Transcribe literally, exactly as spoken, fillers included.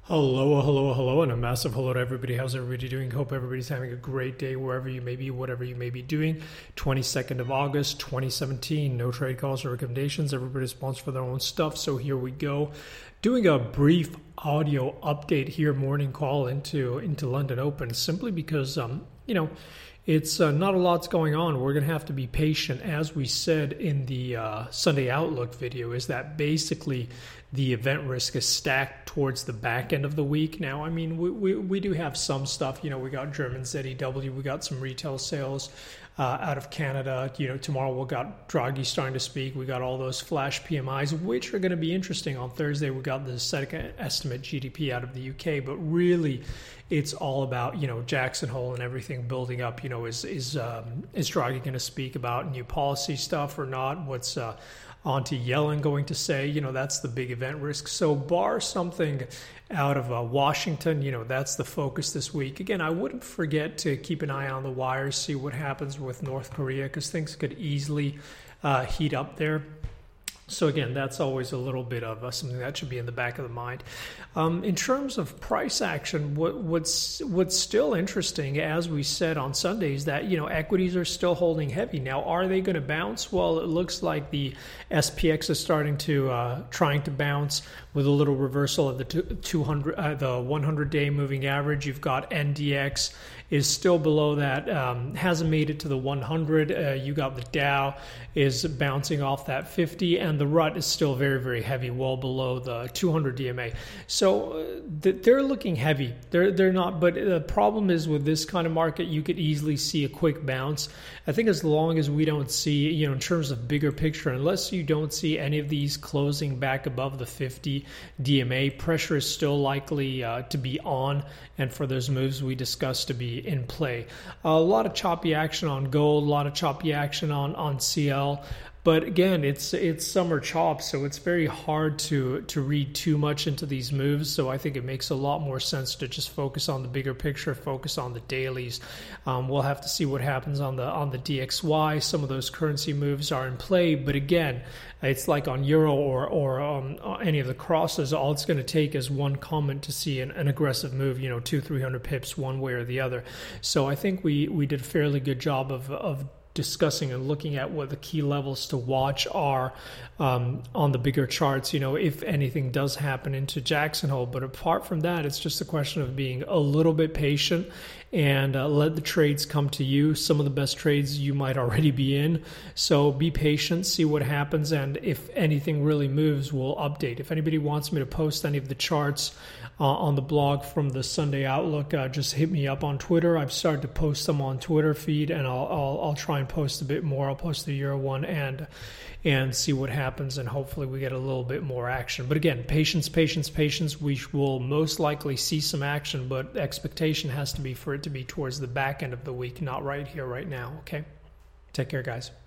Hello, hello, hello, and a massive hello to everybody. How's everybody doing? Hope everybody's having a great day wherever you may be, whatever you may be doing. twenty-second of August, twenty seventeen. No trade calls or recommendations. Everybody's responsible for their own stuff. So here we go. Doing a brief audio update here, morning call into into London Open, simply because, um, you know, it's uh, not a lot's going on. We're going to have to be patient. As we said in the uh, Sunday Outlook video, is that basically the event risk is stacked towards the back end of the week. Now, I mean, we, we, we do have some stuff. You know, we got German Z E W, we got some retail sales uh, out of Canada. You know, tomorrow we got Draghi starting to speak. We got all those flash P M Is, which are going to be interesting. On Thursday, we got the second estimate G D P out of the U K, but really it's all about, you know, Jackson Hole and everything building up. You know, is is um, is Draghi going to speak about new policy stuff or not? What's uh, Auntie Yellen going to say? You know, that's the big event risk. So bar something out of uh, Washington, you know, that's the focus this week. Again, I wouldn't forget to keep an eye on the wires, see what happens with North Korea, because things could easily uh, heat up there. So again, that's always a little bit of uh, something that should be in the back of the mind. Um, in terms of price action, what, what's what's still interesting, as we said on Sunday, is that, you know, equities are still holding heavy. Now, are they going to bounce? Well, it looks like the S P X is starting to uh, trying to bounce with a little reversal of the two hundred, uh, the one hundred day moving average. You've got N D X is still below that, um, hasn't made it to the one hundred. Uh, you got the Dow is bouncing off that fifty, and the R U T is still very, very heavy, well below the two hundred D M A. So uh, th- they're looking heavy. They're they're not. But the problem is with this kind of market, you could easily see a quick bounce. I think as long as we don't see, you know, in terms of bigger picture, unless you don't see any of these closing back above the fifty D M A, pressure is still likely uh, to be on, and for those moves we discussed to be in play. A lot of choppy action on gold, a lot of choppy action on on C L. But again, it's it's summer chop, so it's very hard to to read too much into these moves. So I think it makes a lot more sense to just focus on the bigger picture, focus on the dailies. Um, we'll have to see what happens on the on the D X Y. Some of those currency moves are in play, but again, it's like on Euro or or um, any of the crosses. All it's going to take is one comment to see an, an aggressive move. You know, two three hundred pips one way or the other. So I think we we did a fairly good job of of. discussing and looking at what the key levels to watch are um, on the bigger charts, you know, if anything does happen into Jackson Hole. But apart from that, it's just a question of being a little bit patient and uh, let the trades come to you. Some of the best trades you might already be in. So be patient, see what happens, and if anything really moves, we'll update. If anybody wants me to post any of the charts uh, on the blog from the Sunday Outlook, uh, just hit me up on Twitter. I've started to post them on Twitter feed, and I'll I'll, I'll try and post a bit more. I'll post the Euro one and and see what happens, and hopefully we get a little bit more action. But again, patience, patience, patience. We will most likely see some action, but the expectation has to be for it to be towards the back end of the week, not right here, right now. Okay? Take care, guys.